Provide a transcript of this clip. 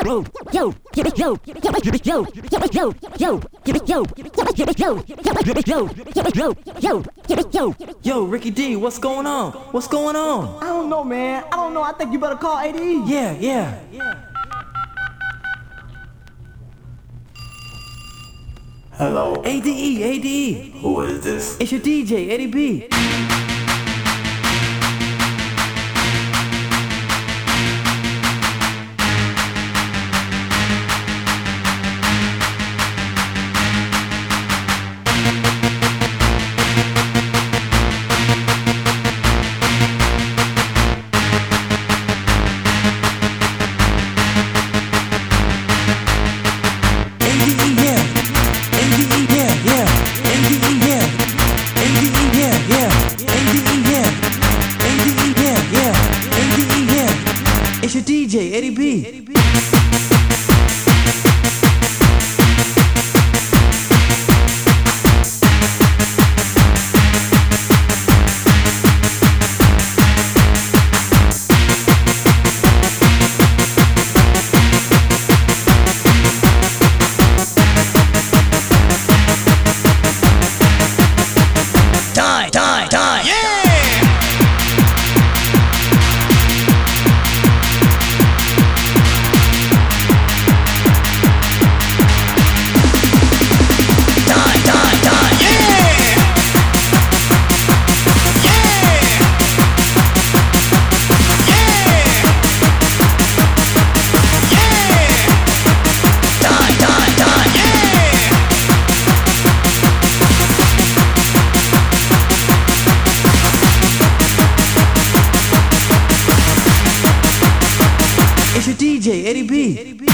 Yo, Ricky D, what's going on? What's going on? I don't know, man. I don't know. I think you better call ADE. Yeah. Hello. ADE. Who is this? It's your DJ, Eddie B. It's your DJ, Eddie B. It's your DJ, Eddie B.